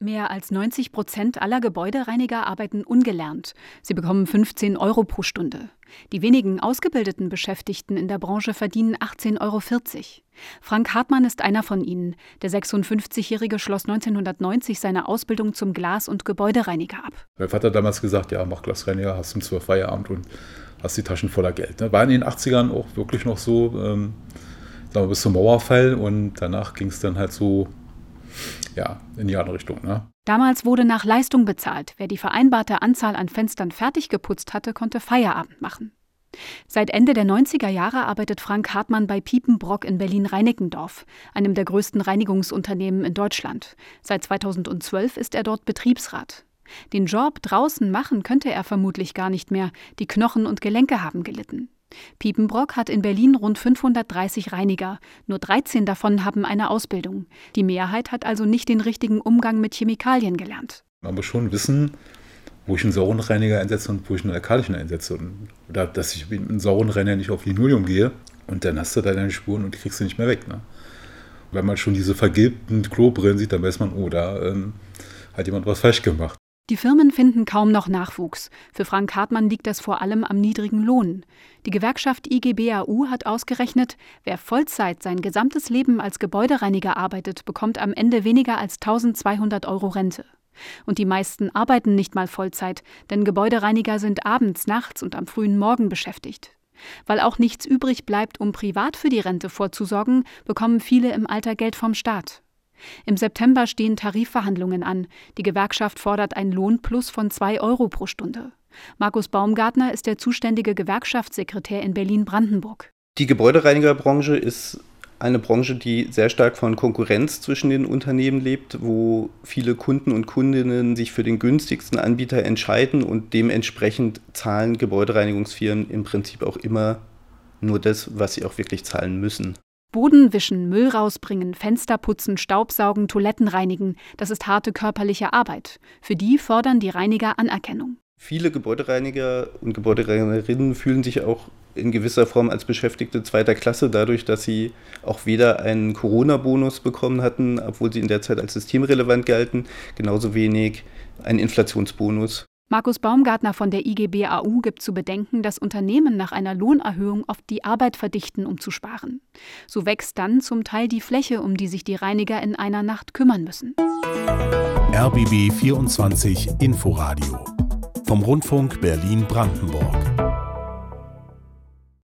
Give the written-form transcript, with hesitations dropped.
Mehr als 90% aller Gebäudereiniger arbeiten ungelernt. Sie bekommen 15 € pro Stunde. Die wenigen ausgebildeten Beschäftigten in der Branche verdienen 18,40 €. Frank Hartmann ist einer von ihnen. Der 56-Jährige schloss 1990 seine Ausbildung zum Glas- und Gebäudereiniger ab. Mein Vater hat damals gesagt, ja, mach Glasreiniger, hast um 12 Feierabend und hast die Taschen voller Geld. War in den 80ern auch wirklich noch so, sagen wir, bis zum Mauerfall, und danach ging es dann halt so, ja, in die andere Richtung. Ne? Damals wurde nach Leistung bezahlt. Wer die vereinbarte Anzahl an Fenstern fertig geputzt hatte, konnte Feierabend machen. Seit Ende der 90er Jahre arbeitet Frank Hartmann bei Piepenbrock in Berlin-Reinickendorf, einem der größten Reinigungsunternehmen in Deutschland. Seit 2012 ist er dort Betriebsrat. Den Job draußen machen könnte er vermutlich gar nicht mehr. Die Knochen und Gelenke haben gelitten. Piepenbrock hat in Berlin rund 530 Reiniger. Nur 13 davon haben eine Ausbildung. Die Mehrheit hat also nicht den richtigen Umgang mit Chemikalien gelernt. Man muss schon wissen, wo ich einen sauren Reiniger einsetze und wo ich einen alkalischen einsetze. Oder dass ich mit einem sauren Reiniger nicht auf Linoleum gehe, und dann hast du da deine Spuren und die kriegst du nicht mehr weg. Ne? Wenn man schon diese vergilbten Klobrillen sieht, dann weiß man, oh, da hat jemand was falsch gemacht. Die Firmen finden kaum noch Nachwuchs. Für Frank Hartmann liegt das vor allem am niedrigen Lohn. Die Gewerkschaft IG BAU hat ausgerechnet, wer Vollzeit sein gesamtes Leben als Gebäudereiniger arbeitet, bekommt am Ende weniger als 1.200 € Rente. Und die meisten arbeiten nicht mal Vollzeit, denn Gebäudereiniger sind abends, nachts und am frühen Morgen beschäftigt. Weil auch nichts übrig bleibt, um privat für die Rente vorzusorgen, bekommen viele im Alter Geld vom Staat. Im September stehen Tarifverhandlungen an. Die Gewerkschaft fordert einen Lohnplus von 2 € pro Stunde. Markus Baumgartner ist der zuständige Gewerkschaftssekretär in Berlin-Brandenburg. Die Gebäudereinigerbranche ist eine Branche, die sehr stark von Konkurrenz zwischen den Unternehmen lebt, wo viele Kunden und Kundinnen sich für den günstigsten Anbieter entscheiden, und dementsprechend zahlen Gebäudereinigungsfirmen im Prinzip auch immer nur das, was sie auch wirklich zahlen müssen. Boden wischen, Müll rausbringen, Fenster putzen, Staubsaugen, Toiletten reinigen, das ist harte körperliche Arbeit. Für die fordern die Reiniger Anerkennung. Viele Gebäudereiniger und Gebäudereinigerinnen fühlen sich auch in gewisser Form als Beschäftigte zweiter Klasse, dadurch, dass sie auch weder einen Corona-Bonus bekommen hatten, obwohl sie in der Zeit als systemrelevant galten, genauso wenig einen Inflationsbonus. Markus Baumgartner von der IG BAU gibt zu bedenken, dass Unternehmen nach einer Lohnerhöhung oft die Arbeit verdichten, um zu sparen. So wächst dann zum Teil die Fläche, um die sich die Reiniger in einer Nacht kümmern müssen. RBB 24 Inforadio vom Rundfunk Berlin-Brandenburg.